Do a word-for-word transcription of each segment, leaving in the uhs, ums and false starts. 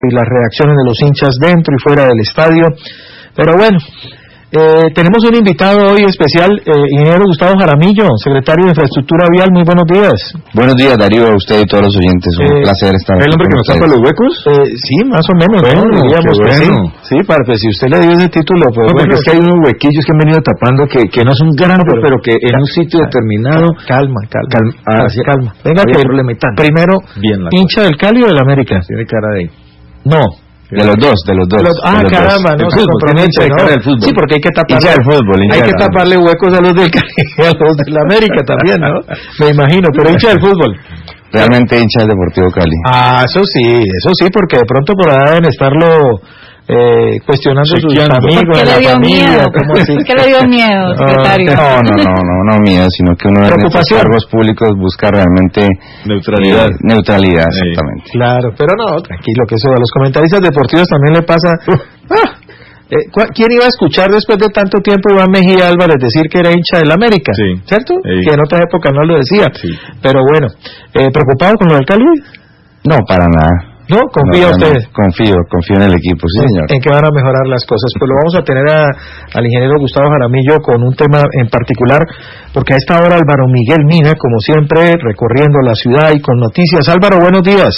y las reacciones de los hinchas dentro y fuera del estadio. Pero bueno, eh, tenemos un invitado hoy especial, eh, ingeniero Gustavo Jaramillo, secretario de Infraestructura Vial. Muy buenos días. Buenos días, Darío, a usted y todos los oyentes. Un eh, placer estar aquí. ¿El hombre que nos tapa los huecos? Eh, sí, más o menos. Bueno, ¿no? Digamos, bueno. Sí, sí para, pues, si usted le dio ese título, pues no, bueno. Porque es que hay unos huequillos que han venido tapando que, que no son grandes, pero, pero que en un sitio determinado... Calma, calma. Calma. Ah, sí, calma. Venga, que primero, Bien, hincha del Cali o del América. Tiene cara de... No. De los dos, de los dos. Los, ah, de los caramba, dos. no se compromete, ¿no? Sí, porque hay que taparle, del fútbol, hay que taparle huecos a los del Cali y a los del América también, ¿no? Me imagino, pero hincha del fútbol. Realmente hincha del Deportivo Cali. Ah, eso sí, eso sí, porque de pronto por ahí deben estarlo eh, cuestionando sus amigos, ¿Qué la le dio familia, miedo? ¿cómo así? ¿Qué le dio miedo, secretario? No, no, no, no, no miedo, sino que uno de los cargos públicos busca realmente neutralidad. Eh, neutralidad, exactamente. Sí. Claro, pero no, tranquilo, que eso a los comentaristas deportivos también le pasa. Ah, eh, ¿Quién iba a escuchar después de tanto tiempo a Iván Mejía Álvarez decir que era hincha del América? Sí. ¿Cierto? Sí. Que en otra época no lo decía. Sí. Pero bueno, eh, ¿preocupado con lo del Cali? No, para nada. ¿No? ¿Confía no, usted? No, confío, confío en el equipo, sí, señor. En que van a mejorar las cosas. Pues lo vamos a tener a, al ingeniero Gustavo Jaramillo con un tema en particular, porque a esta hora Álvaro Miguel Mina, como siempre, recorriendo la ciudad y con noticias. Álvaro, buenos días.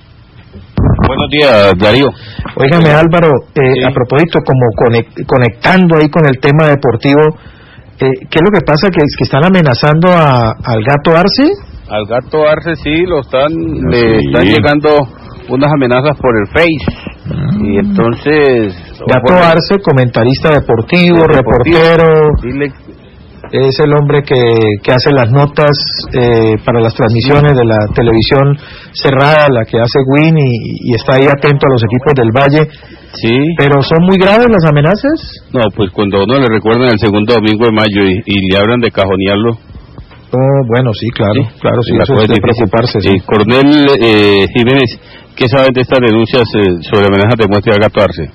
Buenos días, Darío. Óigame, Álvaro, eh, sí. a propósito, como conect, conectando ahí con el tema deportivo, eh, ¿qué es lo que pasa? ¿Que, que están amenazando a, al Gato Arce? Al Gato Arce sí, lo están, no, le sí. están llegando unas amenazas por el Face. Mm. Y entonces... Gato Arce, comentarista deportivo, deportivo reportero... Dile, es el hombre que, que hace las notas eh, para las transmisiones de la televisión cerrada, la que hace Win, y, y está ahí atento a los equipos del Valle. Sí. ¿Pero son muy graves las amenazas? No, pues cuando uno le recuerdan el segundo domingo de mayo y, y le hablan de cajonearlo. Oh, bueno, sí, claro, sí, claro, sí, eso es de preocuparse. Sí. Sí. Coronel eh, Jiménez, ¿qué saben de estas denuncias eh, sobre amenazas de muerte al Gato Arce?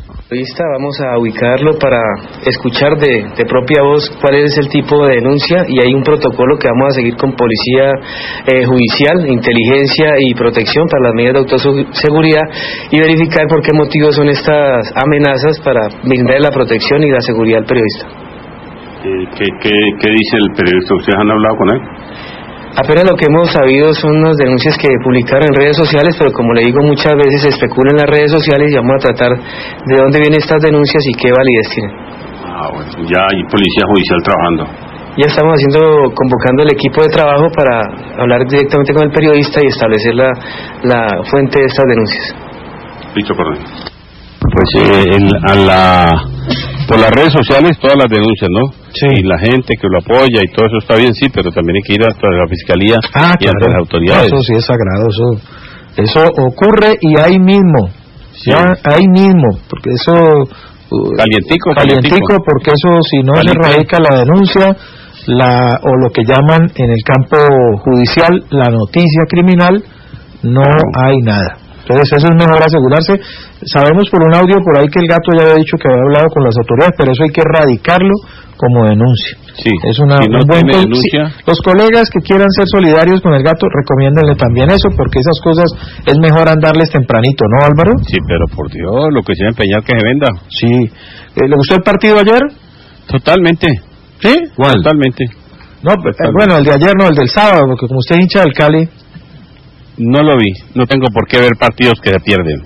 Vamos a ubicarlo para escuchar de, de propia voz cuál es el tipo de denuncia, y hay un protocolo que vamos a seguir con policía eh, judicial, inteligencia y protección para las medidas de autoseguridad, y verificar por qué motivos son estas amenazas para brindar la protección y la seguridad al periodista. Eh, ¿qué, qué, ¿Qué dice el periodista? ¿Ustedes han hablado con él? Apenas lo que hemos sabido son unas denuncias que publicaron en redes sociales, pero como le digo, muchas veces se especula en las redes sociales y vamos a tratar de dónde vienen estas denuncias y qué validez tienen. Ah, bueno, ya hay policía judicial trabajando. Ya estamos haciendo, convocando el equipo de trabajo para hablar directamente con el periodista y establecer la, la fuente de estas denuncias. Listo, coronel. Pues eh, en, a la, por las redes sociales todas las denuncias, ¿no? Sí. Y la gente que lo apoya y todo eso está bien, sí, pero también hay que ir hasta la fiscalía ah, y claro. ante las autoridades. No, eso sí es sagrado, eso, eso ocurre y ahí mismo, sí. ya ahí mismo, porque eso... Uh, calientico, calientico, calientico, porque eso si no Caliente. se radica la denuncia, la o lo que llaman en el campo judicial la noticia criminal, no claro. hay nada. Entonces eso es mejor asegurarse. Sabemos por un audio por ahí que el Gato ya había dicho que había hablado con las autoridades, pero eso hay que erradicarlo como denuncia. Sí, es una, si no un buen tiene denuncia... sí, los colegas que quieran ser solidarios con el Gato, recomiéndenle también eso, porque esas cosas es mejor andarles tempranito, ¿no, Álvaro? Sí, pero por Dios, lo que se va a empeñar que se venda. Sí. Eh, ¿Le gustó el partido ayer? Totalmente. ¿Sí? ¿Cuál? Totalmente. No, Totalmente. Bueno, el de ayer no, el del sábado, porque como usted es hincha del Cali... No lo vi, no tengo por qué ver partidos que se pierden.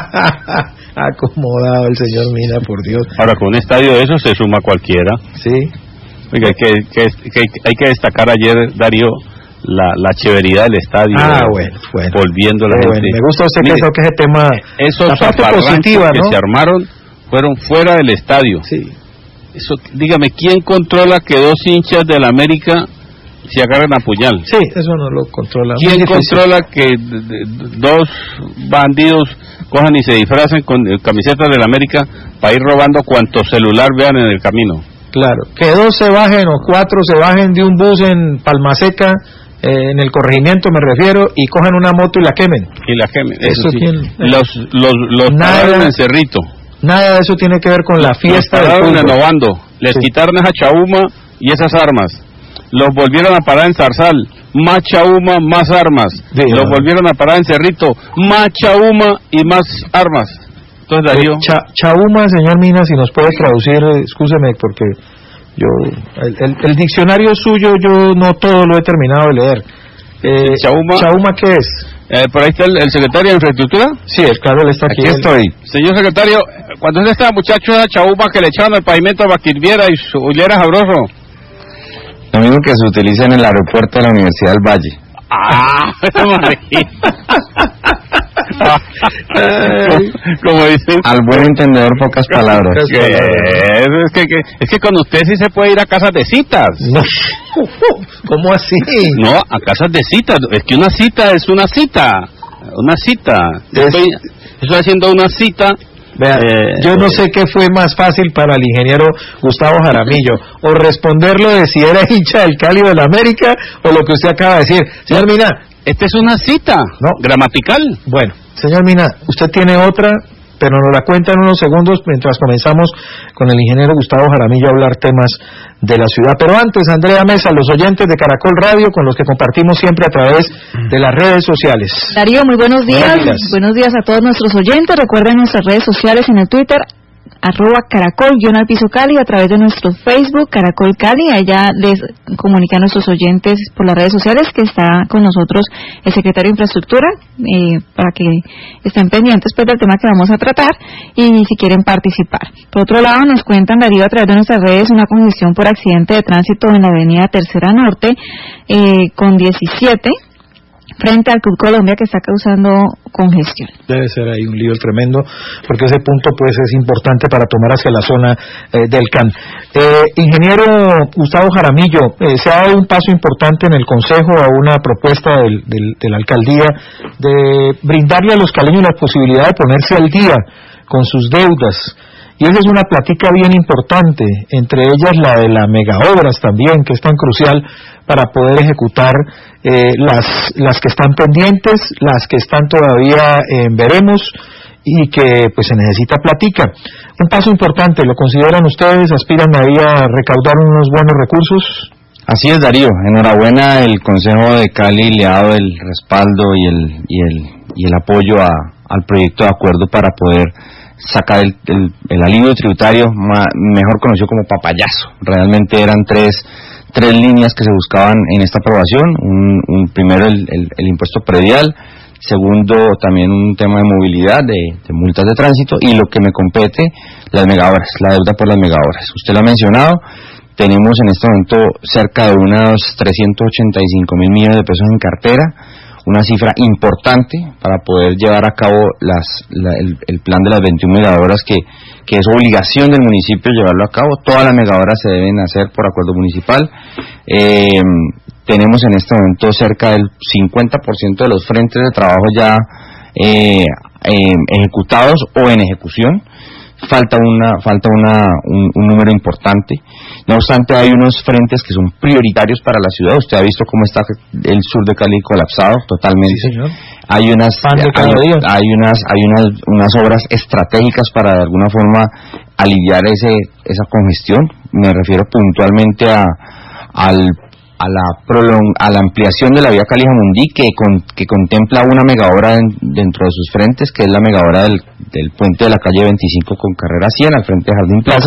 Acomodado el señor Mina, por Dios. Ahora, con un estadio de esos se suma cualquiera. Sí. Oiga, hay que, que, que, hay que destacar ayer, Darío, la, la chéveridad del estadio. Ah, bueno, bueno. Volviendo a la bueno, gente. Me gusta usted que, que ese tema... Esos la parte positiva, que ¿no? se armaron fueron fuera del estadio. Sí. Eso, dígame, ¿quién controla que dos hinchas del América se agarran a puñal? Sí, eso no lo controla. ¿Quién controla que de, de, dos bandidos cojan y se disfracen con eh, camisetas del América para ir robando cuanto celular vean en el camino? Claro, que dos se bajen o cuatro se bajen de un bus en Palmaseca, eh, en el corregimiento me refiero, y cojan una moto y la quemen. Y la quemen. Eso, eso sí. ¿Quién? Los, los, los pararon en Cerrito. Nada de eso tiene que ver con la fiesta del fútbol. Los pararon en Les sí. quitaron esa chauma y esas armas. Los volvieron a parar en Zarzal, más Chauma, más armas. Sí, Lo no. volvieron a parar en Cerrito, más Chauma y más armas. Entonces, Darío... Cha, Chauma, señor Mina, si nos puede traducir, eh, excúseme, porque yo, el, el, el diccionario suyo, yo no todo lo he terminado de leer. Eh, Chauma- ¿Chauma qué es? Eh, por ahí está el, el secretario de Infraestructura. Sí, es claro, él está aquí. Aquí él- estoy. Señor secretario, cuando usted estaba muchacho, esa Chauma que le echaban al pavimento para que hirviera y su y era sabroso. Lo mismo que se utiliza en el aeropuerto de la Universidad del Valle. ¡Ah! como, como dicen... Al buen entendedor, pocas palabras. Pocas que- es, que, que- es que con usted sí se puede ir a casas de citas. No. ¿Cómo así? No, a casas de citas. Es que una cita es una cita. Una cita. Yo Es- Estoy, estoy haciendo una cita. Vea, Eh, yo no eh. sé qué fue más fácil para el ingeniero Gustavo Jaramillo, o responderlo de si era hincha del Cali o del América, o lo que usted acaba de decir. Señor Mina, Esta es una cita. No. Gramatical. bueno, señor Mina, usted tiene otra, pero nos la cuenta en unos segundos mientras comenzamos con el ingeniero Gustavo Jaramillo a hablar temas de la ciudad. Pero antes, Andrea Mesa, los oyentes de Caracol Radio, con los que compartimos siempre a través de las redes sociales. Darío, muy buenos días. Buenos días. Buenos días a todos nuestros oyentes. Recuerden nuestras redes sociales en el Twitter, arroba caracol guión al piso Cali, a través de nuestro Facebook, Caracol Cali. Allá les comunican a nuestros oyentes por las redes sociales que está con nosotros el secretario de Infraestructura, eh, para que estén pendientes pues del tema que vamos a tratar y si quieren participar. Por otro lado, nos cuentan, Darío, a través de nuestras redes, una congestión por accidente de tránsito en la avenida Tercera Norte, eh, con diecisiete, frente al Club Colombia, que está causando congestión. Debe ser ahí un lío tremendo, porque ese punto pues es importante para tomar hacia la zona eh, del C A N. Eh, ingeniero Gustavo Jaramillo, eh, se ha dado un paso importante en el Consejo a una propuesta del, del, de la alcaldía de brindarle a los caleños la posibilidad de ponerse al día con sus deudas. Y esa es una plática bien importante, entre ellas la de las megaobras también, que es tan crucial para poder ejecutar eh, las, las que están pendientes, las que están todavía en veremos y que pues se necesita plática. Un paso importante, ¿lo consideran ustedes? ¿Aspiran ahí a recaudar unos buenos recursos? Así es, Darío. Enhorabuena, el Consejo de Cali le ha dado el respaldo y el, y el, y el apoyo a, al proyecto de acuerdo para poder sacar el, el, el alivio tributario, ma, mejor conocido como papayazo. Realmente eran tres tres líneas que se buscaban en esta aprobación. Un, un primero el, el, el impuesto predial, segundo también un tema de movilidad, de, de multas de tránsito, y lo que me compete, las megahoras, la deuda por las megahoras. Usted lo ha mencionado, tenemos en este momento cerca de unos trescientos ochenta y cinco mil millones de pesos en cartera, una cifra importante para poder llevar a cabo las, la, el, el plan de las veintiuna megahoras que, que es obligación del municipio llevarlo a cabo. Todas las megahoras se deben hacer por acuerdo municipal. Eh, tenemos en este momento cerca del cincuenta por ciento de los frentes de trabajo ya eh, eh, ejecutados o en ejecución. Falta una falta una un, un número importante. No obstante, hay unos frentes que son prioritarios para la ciudad. Usted ha visto cómo está el sur de Cali colapsado totalmente. Sí, señor. Hay unas Pan de cada hay, día. hay unas hay unas unas obras estratégicas para de alguna forma aliviar ese esa congestión. Me refiero puntualmente a al a la prolong, a la ampliación de la vía Cali-Jamundí, que con, que contempla una megaobra en, dentro de sus frentes, que es la megaobra del, del puente de la calle veinticinco con carrera cien al frente de Jardín Plaza,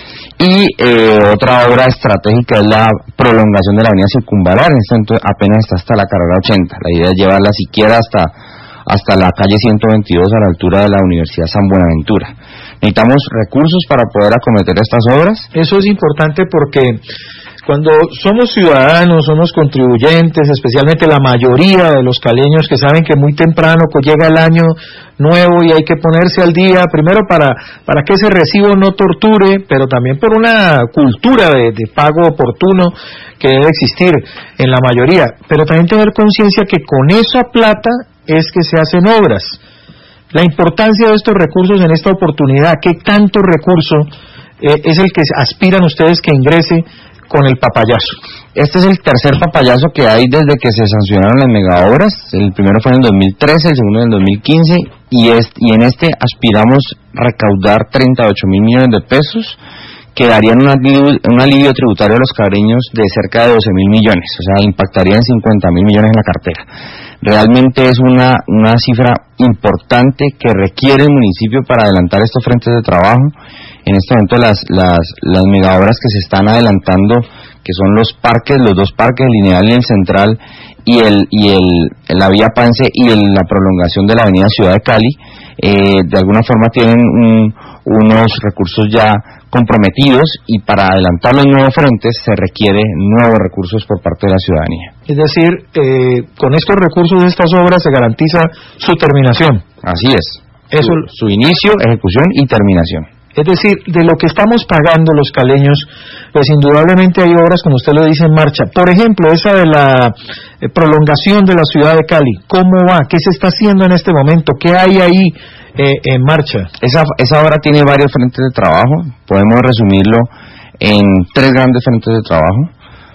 y eh, otra obra estratégica es la prolongación de la avenida Circunvalar. En este momento apenas está hasta la carrera ochenta. La idea es llevarla siquiera hasta hasta la calle ciento veintidós a la altura de la Universidad San Buenaventura. Necesitamos recursos para poder acometer estas obras. Eso es importante porque cuando somos ciudadanos, somos contribuyentes, especialmente la mayoría de los caleños que saben que muy temprano pues llega el año nuevo y hay que ponerse al día, primero para para que ese recibo no torture, pero también por una cultura de, de pago oportuno que debe existir en la mayoría, pero también tener conciencia que con esa plata es que se hacen obras. La importancia de estos recursos en esta oportunidad, ¿qué tanto recurso eh, es el que aspiran ustedes que ingrese con el papayazo? Este es el tercer papayazo que hay desde que se sancionaron las megaobras. El primero fue en el dos mil trece, el segundo en el dos mil quince, y, es, y en este aspiramos recaudar treinta y ocho mil millones de pesos, que darían un alivio, un alivio tributario a los cabreños de cerca de doce mil millones, o sea, impactarían cincuenta mil millones en la cartera. Realmente es una, una cifra importante que requiere el municipio para adelantar estos frentes de trabajo. En este momento las, las, las megaobras que se están adelantando, que son los parques, los dos parques, el Lineal y el Central, y el y el la vía Pance y el, la prolongación de la avenida Ciudad de Cali, eh, de alguna forma tienen un, unos recursos ya comprometidos, y para adelantar los nuevos frentes se requiere nuevos recursos por parte de la ciudadanía. Es decir, eh, con estos recursos de estas obras se garantiza su terminación. Así es. Eso, su, su inicio, ejecución y terminación. Es decir, de lo que estamos pagando los caleños, pues indudablemente hay obras, como usted lo dice, en marcha. Por ejemplo, esa de la eh, prolongación de la ciudad de Cali, ¿cómo va? ¿Qué se está haciendo en este momento? ¿Qué hay ahí eh, en marcha? Esa, esa obra tiene varios frentes de trabajo. Podemos resumirlo en tres grandes frentes de trabajo.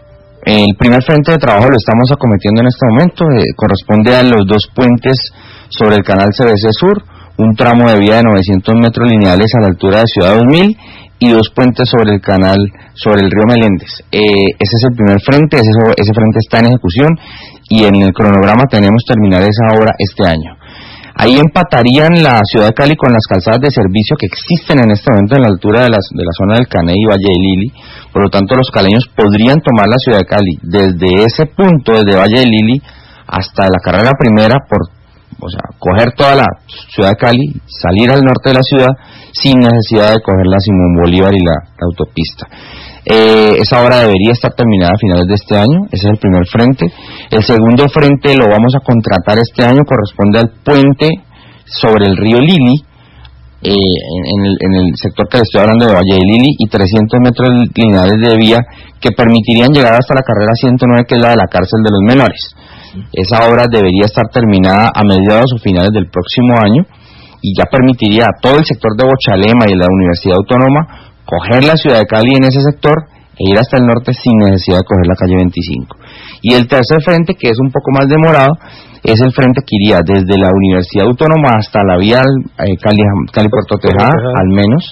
El primer frente de trabajo lo estamos acometiendo en este momento, eh, corresponde a los dos puentes sobre el canal C B C Sur, un tramo de vía de novecientos metros lineales a la altura de Ciudad dos mil y dos puentes sobre el canal, sobre el río Meléndez. Eh, ese es el primer frente, ese, ese frente está en ejecución y en el cronograma tenemos terminar esa obra este año. Ahí empatarían la Ciudad de Cali con las calzadas de servicio que existen en este momento en la altura de, las, de la zona del Caney y Valle de Lili. Por lo tanto, los caleños podrían tomar la Ciudad de Cali desde ese punto, desde Valle de Lili hasta la carrera primera, por o sea, coger toda la Ciudad de Cali, salir al norte de la ciudad sin necesidad de coger la Simón Bolívar y la, la autopista. Eh, esa obra debería estar terminada a finales de este año, ese es el primer frente. El segundo frente lo vamos a contratar este año, corresponde al puente sobre el río Lili, eh, en, el, en el sector que le estoy hablando de Valle de Lili, y trescientos metros lineales de vía que permitirían llegar hasta la carrera ciento nueve, que es la de la cárcel de los menores. Esa obra debería estar terminada a mediados o finales del próximo año y ya permitiría a todo el sector de Bochalema y la Universidad Autónoma coger la Ciudad de Cali en ese sector e ir hasta el norte sin necesidad de coger la calle veinticinco. Y el tercer frente, que es un poco más demorado, es el frente que iría desde la Universidad Autónoma hasta la vía eh, Cali, Cali Puerto Tejada, al menos.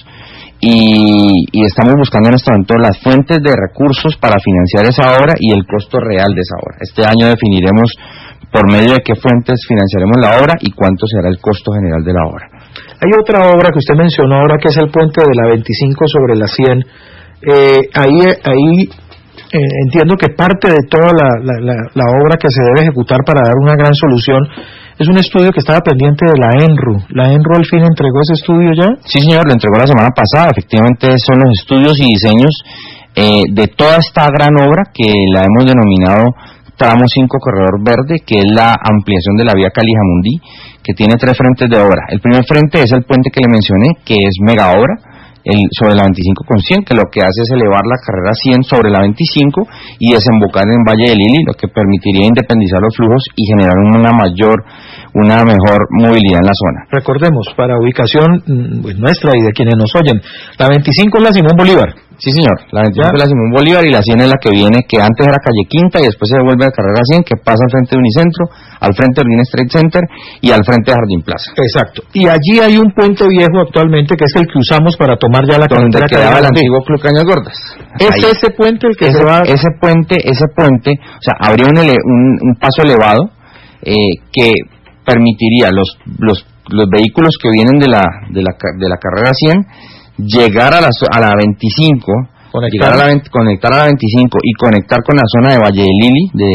Y, y estamos buscando en este momento las fuentes de recursos para financiar esa obra y el costo real de esa obra. Este año definiremos por medio de qué fuentes financiaremos la obra y cuánto será el costo general de la obra. Hay otra obra que usted mencionó ahora, que es el puente de la veinticinco sobre la cien. Eh, ahí ahí eh, entiendo que parte de toda la, la, la, la obra que se debe ejecutar para dar una gran solución es un estudio que estaba pendiente de la ENRU. ¿La ENRU al fin entregó ese estudio ya? Sí, señor, lo entregó la semana pasada. Efectivamente son los estudios y diseños eh, de toda esta gran obra que la hemos denominado Tramo cinco Corredor Verde, que es la ampliación de la vía Cali-Jamundí, que tiene tres frentes de obra. El primer frente es el puente que le mencioné, que es mega obra, el, sobre la veinticinco con cien, que lo que hace es elevar la carrera cien sobre la veinticinco y desembocar en Valle de Lili, lo que permitiría independizar los flujos y generar una mayor, una mejor movilidad en la zona. Recordemos, para ubicación pues, nuestra y de quienes nos oyen, la veinticinco es la Simón Bolívar. Sí, señor, la veinticinco es la Simón Bolívar y la cien es la que viene, que antes era calle Quinta y después se devuelve a carrera cien, que pasa al frente de Unicentro, al frente de Green Trade Center y al frente de Jardín Plaza. Exacto. Y allí hay un puente viejo actualmente, que es el que usamos para tomar ya la donde carretera quedaba el antiguo Club Cañas Gordas. ¿Es ahí ese puente el que ese, se va? Ese puente, ese puente, o sea, habría un, ele, un, un paso elevado eh, que permitiría los, los, los vehículos que vienen de la, de la, de la carrera cien llegar a la, a la veinticinco, llegar a la, conectar a la veinticinco y conectar con la zona de Valle de Lili, de,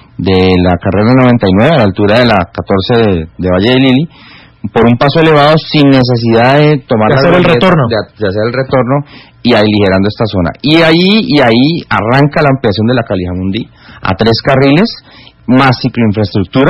de la carrera noventa y nueve, a la altura de la catorce de, de Valle de Lili, por un paso elevado sin necesidad de tomar de hacer el retorno, de, de hacer el retorno y aligerando esta zona. Y ahí y ahí arranca la ampliación de la Cali-Jamundí a tres carriles, más cicloinfraestructura,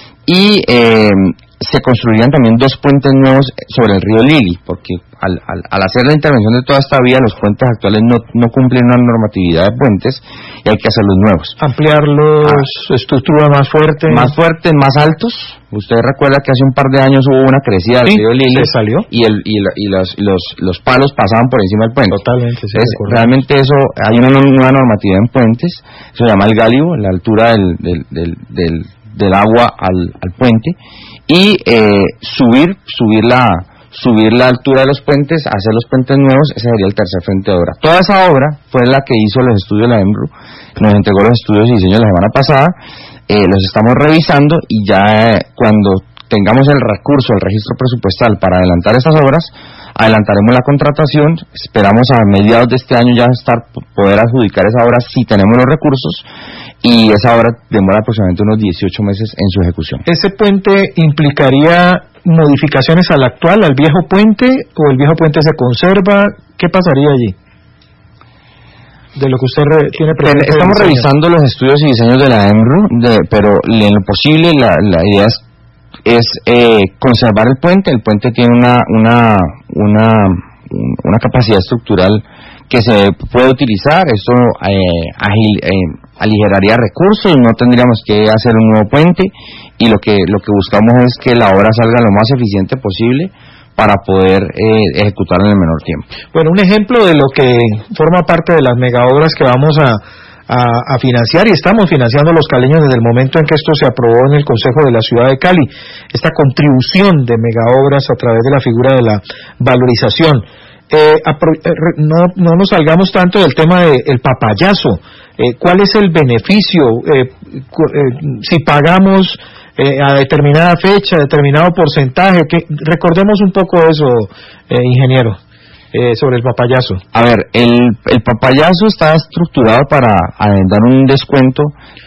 y eh, se construirían también dos puentes nuevos sobre el río Lili, porque al, al, al hacer la intervención de toda esta vía, los puentes actuales no, no cumplen una normatividad de puentes y hay que hacerlos nuevos. Ampliarlos, ah, estructura más fuerte. Más fuertes, más altos. Usted recuerda que hace un par de años hubo una crecida del sí, río Lili se salió. y, el, y, la, y los, los, los palos pasaban por encima del puente. Totalmente, sí. Entonces, realmente eso, hay una nueva normatividad en puentes, se llama el gálibo, la altura del, del, del, del, del agua al, al puente, y eh, subir subir la subir la altura de los puentes, hacer los puentes nuevos. Ese sería el tercer frente de obra. Toda esa obra fue la que hizo los estudios de la EMRU, nos entregó los estudios y diseños la semana pasada, eh, los estamos revisando y ya eh, cuando tengamos el recurso, el registro presupuestal para adelantar estas obras, adelantaremos la contratación. Esperamos a mediados de este año ya estar poder adjudicar esa obra si tenemos los recursos, y esa obra demora aproximadamente unos dieciocho meses en su ejecución. ¿Ese puente implicaría modificaciones al actual, al viejo puente, o el viejo puente se conserva? ¿Qué pasaría allí? De lo que usted re, tiene presente. Estamos revisando los estudios y diseños de la EMRU, de, pero en lo posible la, la idea es es eh, conservar el puente. El puente tiene una una una una capacidad estructural que se puede utilizar. Eso eh, agil, eh, aligeraría recursos, no tendríamos que hacer un nuevo puente, y lo que lo que buscamos es que la obra salga lo más eficiente posible para poder eh, ejecutarla en el menor tiempo. Bueno, un ejemplo de lo que forma parte de las megaobras que vamos a A, a financiar, y estamos financiando los caleños desde el momento en que esto se aprobó en el Consejo de la Ciudad de Cali, esta contribución de megaobras a través de la figura de la valorización. Eh, apro- eh, no, no nos salgamos tanto del tema del papayazo. Eh, ¿Cuál es el beneficio? Eh, cu- eh, si pagamos eh, a determinada fecha, determinado porcentaje, que recordemos un poco eso, eh, ingeniero. Eh, sobre el papayazo. A ver, el, el papayazo está estructurado para eh, dar un descuento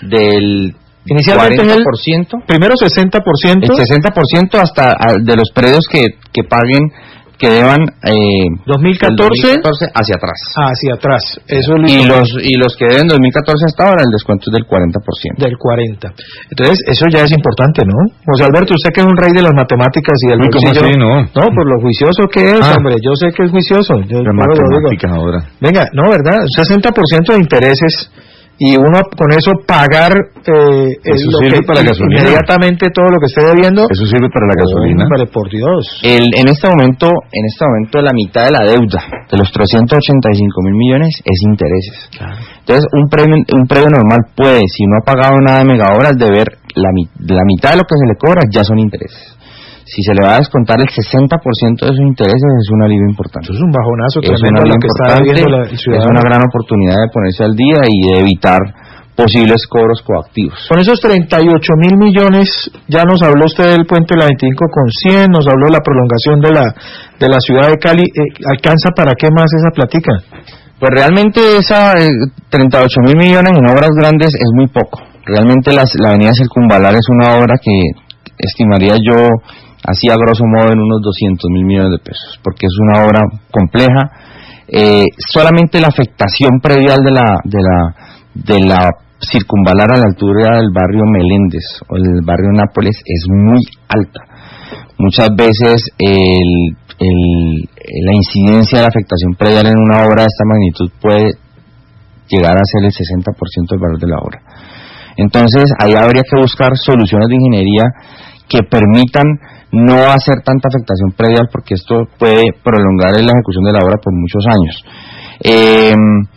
del inicialmente cuarenta por ciento. El, primero sesenta por ciento. El sesenta por ciento hasta a, de los predios que, que paguen, que deban eh, dos mil catorce, dos mil catorce hacia atrás. Hacia atrás. Eso es lo y los y los que deben dos mil catorce hasta ahora, el descuento es del cuarenta por ciento. Del cuarenta. Entonces, eso ya es importante, ¿no? José Alberto, usted que es un rey de las matemáticas y del bolsillo. ¿Cómo así, no? No, por lo juicioso que es, ah. hombre. Yo sé que es juicioso. Yo, Pero yo matemáticas lo digo. ahora. Venga, no, ¿verdad? sesenta por ciento de intereses, y uno con eso pagar eh, eso lo sirve que, para la gasolina. Inmediatamente todo lo que esté debiendo. Eso sirve para la gasolina. Hombre, por Dios. El, en este momento, en este momento la mitad de la deuda, de los trescientos ochenta y cinco mil millones, es intereses. Claro. Entonces, un predio, un predio normal puede, si no ha pagado nada de megahoras, deber la, la mitad de lo que se le cobra ya son intereses. Si se le va a descontar el sesenta por ciento de sus intereses, es un alivio importante. Eso es un bajonazo Es tremendo una, lo que está viviendo la es ciudad. una gran oportunidad de ponerse al día y de evitar posibles cobros coactivos. Con esos treinta y ocho mil millones, ya nos habló usted del puente de la veinticinco con cien, nos habló de la prolongación de la de la ciudad de Cali. Eh, ¿Alcanza para qué más esa platica? Pues realmente esa eh, treinta y ocho mil millones en obras grandes es muy poco. Realmente las, la avenida Circunvalar es una obra que estimaría yo, así a grosso modo, en unos doscientos mil millones de pesos, porque es una obra compleja. Eh, solamente la afectación predial de la de la de la Circunvalar a la altura del barrio Meléndez o el barrio Nápoles es muy alta. Muchas veces el, el, la incidencia de la afectación predial en una obra de esta magnitud puede llegar a ser el sesenta por ciento del valor de la obra. Entonces ahí habría que buscar soluciones de ingeniería que permitan no hacer tanta afectación predial, porque esto puede prolongar la ejecución de la obra por muchos años. Eh,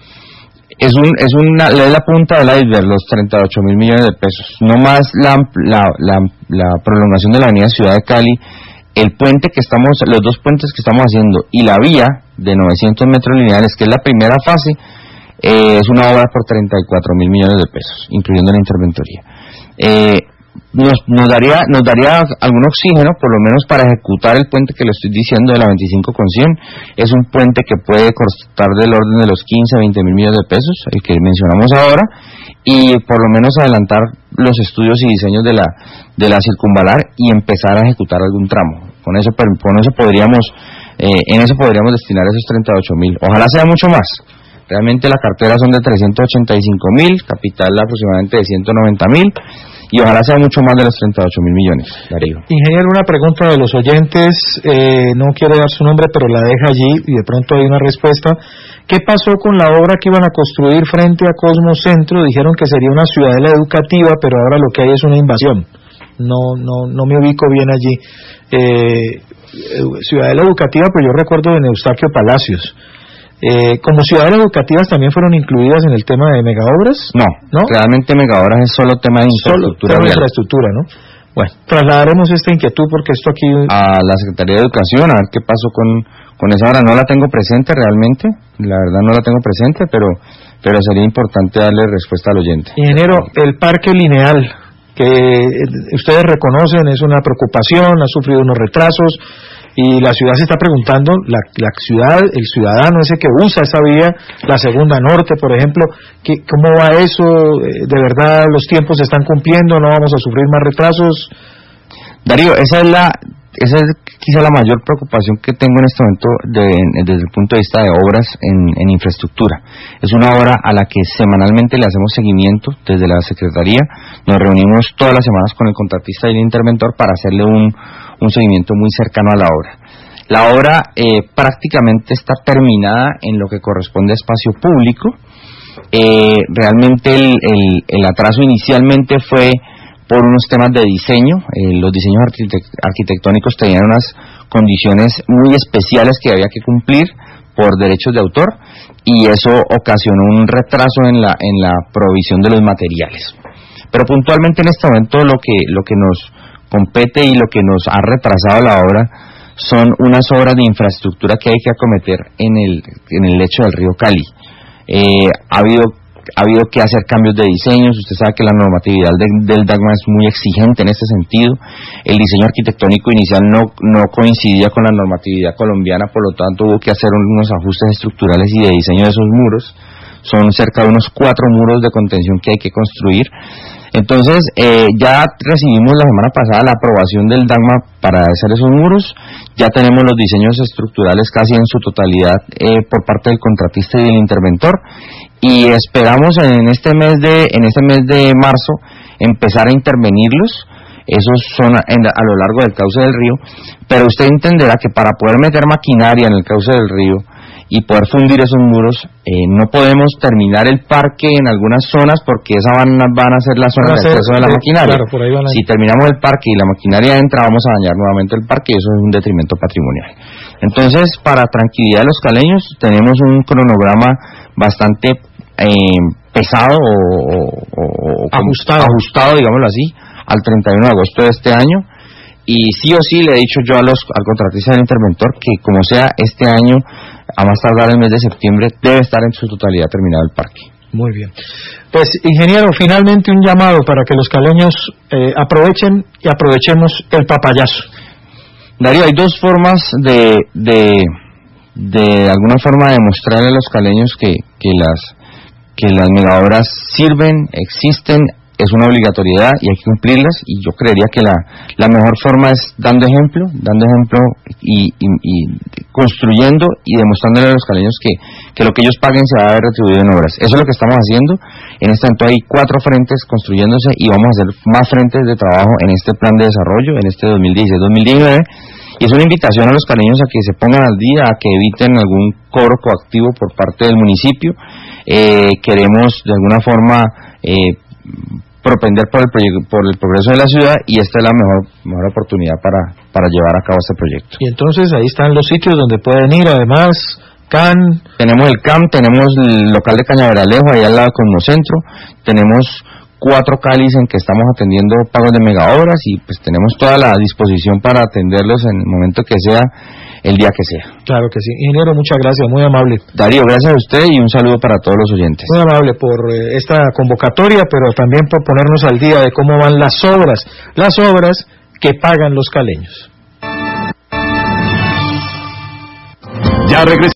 es un es una es la punta del iceberg, los treinta y ocho mil millones de pesos. No más la, la la la prolongación de la avenida Ciudad de Cali, el puente que estamos, los dos puentes que estamos haciendo y la vía de novecientos metros lineales, que es la primera fase, eh, es una obra por treinta y cuatro mil millones de pesos, incluyendo la interventoría. Eh, Nos, nos daría nos daría algún oxígeno, por lo menos para ejecutar el puente que le estoy diciendo de la veinticinco con cien. Es un puente que puede costar del orden de los quince a veinte mil millones de pesos, el que mencionamos ahora, y por lo menos adelantar los estudios y diseños de la de la Circunvalar y empezar a ejecutar algún tramo. Con eso con eso podríamos eh, en eso podríamos destinar esos treinta y ocho mil. Ojalá sea mucho más. Realmente la cartera son de trescientos ochenta y cinco mil, capital aproximadamente de ciento noventa mil. Y ojalá sea mucho más de los treinta y ocho mil millones, Darío. Ingeniero, una pregunta de los oyentes, eh, no quiere dar su nombre, pero la deja allí y de pronto hay una respuesta. ¿Qué pasó con la obra que iban a construir frente a Cosmos Centro? Dijeron que sería una ciudadela educativa, pero ahora lo que hay es una invasión. No no no me ubico bien allí. Eh, ciudadela educativa, pues yo recuerdo de Eustaquio Palacios. Eh, como ciudades educativas también fueron incluidas en el tema de megaobras. No, ¿no? Realmente megaobras es solo tema de infraestructura. Solo tema de infraestructura, ¿no? Bueno, trasladaremos esta inquietud porque esto aquí... A la Secretaría de Educación, a ver qué pasó con, con esa obra. No la tengo presente realmente, la verdad no la tengo presente, pero, pero sería importante darle respuesta al oyente. Ingeniero, el parque lineal, que ustedes reconocen, es una preocupación, ha sufrido unos retrasos, y la ciudad se está preguntando, la, la ciudad, el ciudadano ese que usa esa vía, la segunda norte, por ejemplo, que, ¿cómo va eso? ¿De verdad los tiempos se están cumpliendo? ¿No vamos a sufrir más retrasos? Darío, esa es la esa es quizá la mayor preocupación que tengo en este momento de, desde el punto de vista de obras en, en infraestructura. Es una obra a la que semanalmente le hacemos seguimiento desde la Secretaría. Nos reunimos todas las semanas con el contratista y el interventor para hacerle un, un seguimiento muy cercano a la obra. La obra eh, prácticamente está terminada en lo que corresponde a espacio público. Eh, realmente el, el, el atraso inicialmente fue por unos temas de diseño. Eh, los diseños arquitect- arquitectónicos tenían unas condiciones muy especiales que había que cumplir por derechos de autor, y eso ocasionó un retraso en la en la provisión de los materiales. Pero puntualmente en este momento lo que lo que nos compete y lo que nos ha retrasado la obra son unas obras de infraestructura que hay que acometer en el en el lecho del río Cali. Eh, ha habido Ha habido que hacer cambios de diseños. Usted sabe que la normatividad de, del DAGMA es muy exigente en este sentido. El diseño arquitectónico inicial no, no coincidía con la normatividad colombiana, por lo tanto hubo que hacer unos ajustes estructurales y de diseño de esos muros. Son cerca de unos cuatro muros de contención que hay que construir. Entonces, eh, ya recibimos la semana pasada la aprobación del DAGMA para hacer esos muros. Ya tenemos los diseños estructurales casi en su totalidad eh, por parte del contratista y del interventor, y esperamos en este mes de en este mes de marzo empezar a intervenirlos. Esos son en, a lo largo del cauce del río, pero usted entenderá que para poder meter maquinaria en el cauce del río y poder fundir esos muros, eh, no podemos terminar el parque en algunas zonas, porque esas van, van a ser las zonas de acceso de la maquinaria. Claro, por ahí van a... Si terminamos el parque y la maquinaria entra, vamos a dañar nuevamente el parque, y eso es un detrimento patrimonial. Entonces, para tranquilidad de los caleños, tenemos un cronograma bastante eh, pesado o, o, o ajustado. ajustado, digámoslo así, al treinta y uno de agosto de este año. Y sí o sí le he dicho yo a los al contratista del interventor que, como sea, este año, a más tardar el mes de septiembre, debe estar en su totalidad terminado el parque. Muy bien. Pues, ingeniero, finalmente un llamado para que los caleños eh, aprovechen y aprovechemos el papayazo. Darío, hay dos formas de de, de alguna forma demostrarle a los caleños que, que las que las megaobras sirven, existen, es una obligatoriedad y hay que cumplirlas, y yo creería que la, la mejor forma es dando ejemplo, dando ejemplo y, y, y construyendo y demostrándole a los caleños que, que lo que ellos paguen se va a ver retribuido en obras. Eso es lo que estamos haciendo. En este momento hay cuatro frentes construyéndose y vamos a hacer más frentes de trabajo en este plan de desarrollo, en este dos mil dieciséis dos mil diecinueve, y es una invitación a los caleños a que se pongan al día, a que eviten algún cobro coactivo por parte del municipio. Eh, queremos de alguna forma eh, propender por el proyecto, por el progreso de la ciudad, y esta es la mejor mejor oportunidad para, para llevar a cabo este proyecto. Y entonces ahí están los sitios donde pueden ir, además, C A N. Tenemos el C A M, tenemos el local de Cañaveralejo, ahí al lado del Cosmocentro, tenemos cuatro Calis en que estamos atendiendo pagos de megaobras, y pues tenemos toda la disposición para atenderlos en el momento que sea, el día que sea. Claro que sí. Ingeniero, muchas gracias, muy amable. Darío, gracias a usted y un saludo para todos los oyentes. Muy amable por eh, esta convocatoria, pero también por ponernos al día de cómo van las obras, las obras que pagan los caleños. Ya regresamos.